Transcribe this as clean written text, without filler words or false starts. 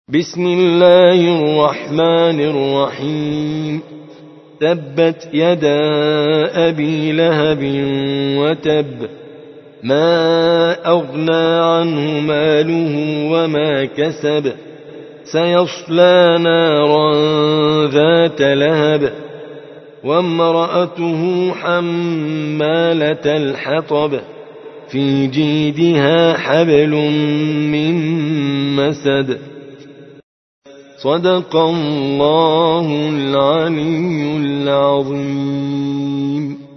بسم الله الرحمن الرحيم. تبت يدا أبي لهب وتب، ما أغنى عنه ماله وما كسب، سيصلى نارا ذات لهب، وامرأته حمالة الحطب، في جيدها حبل من مسد. صدق الله العلي العظيم.